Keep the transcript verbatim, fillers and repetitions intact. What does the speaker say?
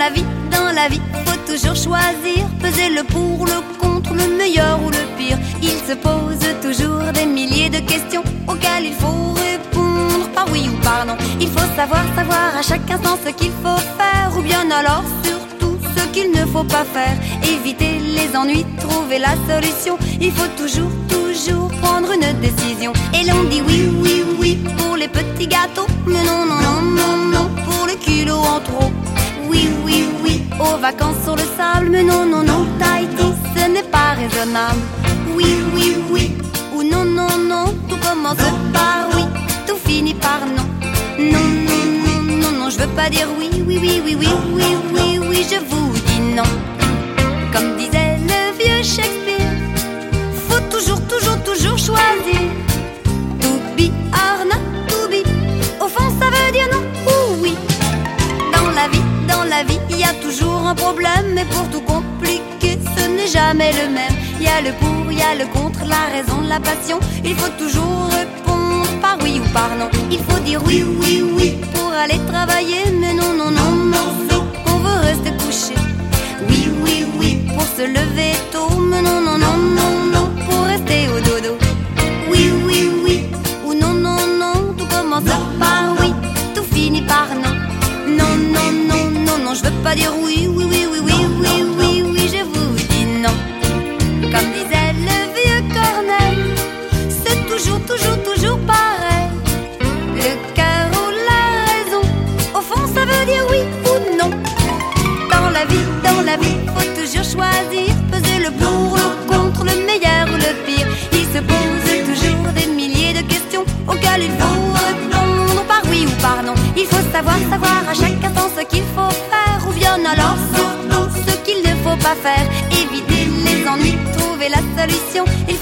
la vie, dans la vie, faut toujours choisir, peser le pour, le contre, le meilleur ou le pire. Il se pose toujours des milliers de questions auxquelles il faut répondre par oui ou par non. Il faut savoir, savoir à chaque instant ce qu'il faut faire, ou bien alors surtout ce qu'il ne faut pas faire. Éviter les ennuis, trouver la solution. Il faut toujours, toujours prendre une décision. Et l'on dit oui, oui, oui pour les petits gâteaux, mais non, non, non, non, non pour les kilos en trop. Oui, oui, oui aux vacances sur le sable, mais non, non, non, Tahiti, ce n'est pas raisonnable. Oui, oui, oui ou non, non, non, tout commence par oui, tout finit par non. Non, non, non, non, non, je veux pas dire oui, oui, oui, oui, oui, oui, oui, oui, je vous dis non. Comme disait le vieux Shakespeare, faut toujours, toujours, toujours choisir. To be or not to be, au fond ça veut dire non ou oui. Dans la vie, dans la vie, il y a toujours un problème, mais pour tout compliquer, ce n'est jamais le même. Il y a le pour, il y a le contre, la raison, la passion. Il faut toujours répondre par oui ou par non. Il faut dire oui, oui, oui pour aller travailler, mais non, non, non, non, non, on veut rester couché. Oui, oui, oui pour se lever tôt, mais non, non, non, non, non, pour rester au dodo. Oui, oui, oui ou non, non, non, tout commence par oui, tout finit par non. Non, non, non, non, non, je veux pas dire oui, oui, oui, oui, oui, oui, oui, oui, je vous dis non. Comme disait le vieux Corneille, c'est toujours, toujours, toujours pareil. Le cœur ou la raison, au fond ça veut dire oui ou non. Dans la vie, dans la vie, faut toujours choisir, peser le pour, le contre, le meilleur ou le pire. Il se pose toujours des milliers de questions auxquelles il faut répondre par oui ou par non. Il faut savoir, savoir à chaque instant ce qu'il faut faire, ou bien alors surtout ce qu'il ne faut pas faire. Éviter les ennuis, trouver la solution. Il